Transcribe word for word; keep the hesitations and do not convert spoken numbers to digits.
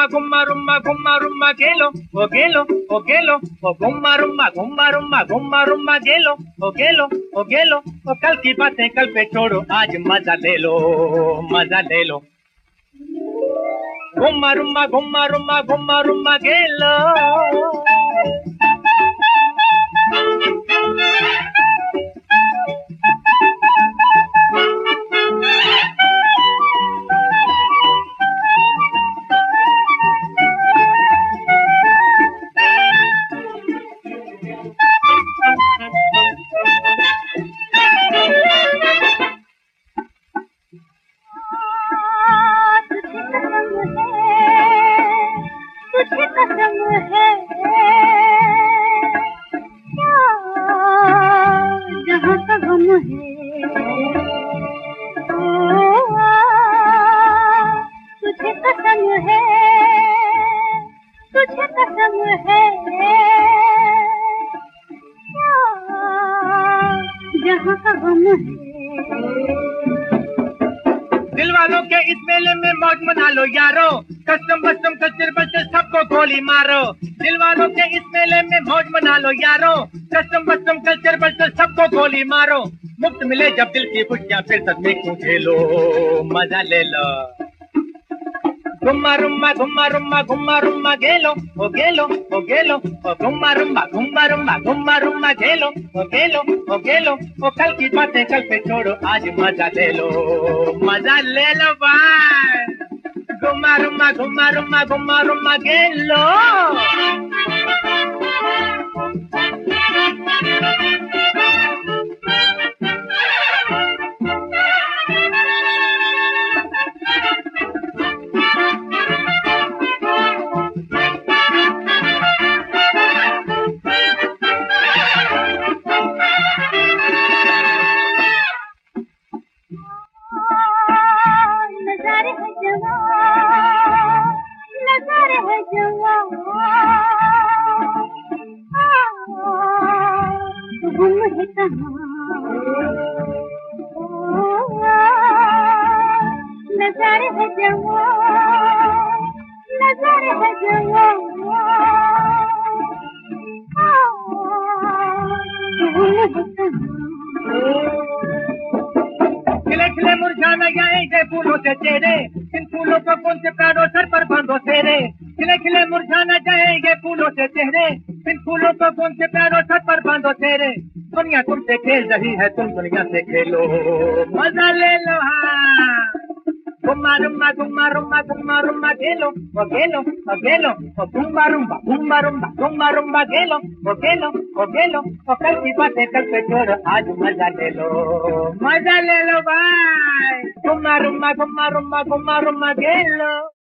rumba, gumma rumba, gumma rumba, gelo, o gelo, o gelo, o gumma rumba, gumma rumba, gumma rumba, gelo, o gelo, o gelo, o कल की बातें कल पे छोड़ो, आज मजा ले लो, मजा ले लो. Gumma rumba, gumma rumba, gumma rumba, gelo. जहाँ का गम है तुझे कसम है, तुझे कसम है, जहाँ का गम है. दिल वालों के इस मेले में मौज मना लो यारो, कस्टम बस्टम कचर बचर सबको गोली मारो. दिल वालों के इस मेले में मौज मना लो यारो, कस्टम बस्टम कल्चर बचर सबको गोली मारो. मुफ्त मिले जब दिल की खुशियाँ फिर सदमे क्यों झेलो, मजा ले लो. गुम्मा रुम्मा गुम्मा रुम्मा गुम्मा रुम्मा गेलो, ओ गेलो, ओ गेलो, ओ गुम्मा रुम्मा गुम्मा रुम्मा गुम्मा रुम्मा गेलो, ओ गेलो, ओ गेलो, ओ कल की बातें कल पे छोड़ो, आज मजा ले लो, मजा ले लो भाई. गुम्मा रुम्मा गुम्मा रुम्मा गुम्मा रुम्मा गेलो. नजारे है जवां, नजारे है जवां, गुम है कहाँ. नजारे है जवां, नजारे है जवां, गुम है कहाँ. खिले खिले मुरझाना जाएंगे फूलों से चेहरे, इन फूलों को कौन से प्राणों सर पर बांधो तेरे. खिले खिले मुरझाना जाएंगे फूलों से चेहरे, इन फूलों को कौन से प्राणों सर पर बांधो तेरे. दुनिया तुमसे खेल रही है, तुम दुनिया से खेलो, मजा ले लो. हाँ गुम्मा रुम्मा गुम्मा रुम्मा गुम्मा रुम्मा गेलो, ओ गेलो, ओ गेलो, ओ गुम्मा रुम्मा गुम्मा रुम्मा गुम्मा रुम्मा गेलो, ओ गेलो, ओ गेलो, ओ कल की बातें कल पे छोड़ो, आज मजा ले लो, मजा ले लो भाई. गुम्मा रुम्मा गुम्मा रुम्मा गुम्मा रुम्मा गेलो.